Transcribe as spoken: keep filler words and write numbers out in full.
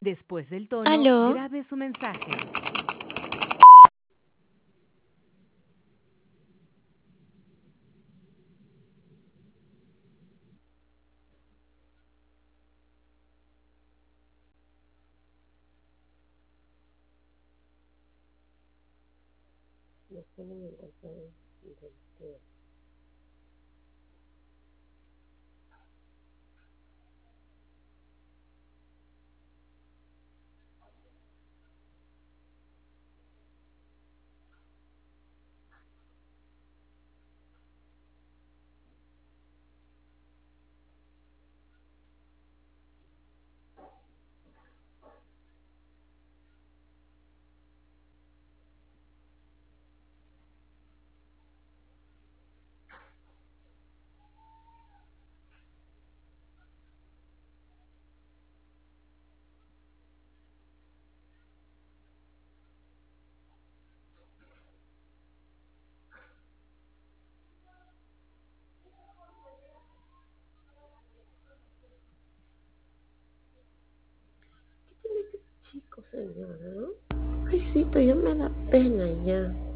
Después del tono, Aló, grabe su mensaje. No sé, no me encuentro del todo. ¿Qué tiene ese chico, señora? Ay, sí, pero ya me da pena ya.